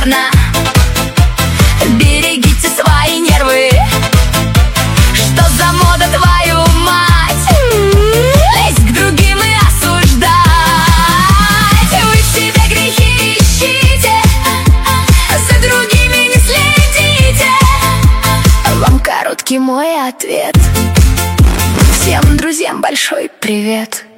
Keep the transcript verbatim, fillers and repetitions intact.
верно. Берегите свои нервы. Что за мода, твою мать? Лезть к другим и осуждать. Вы в себе грехи ищите, за другими не следите. Вам короткий мой ответ. Всем друзьям большой привет.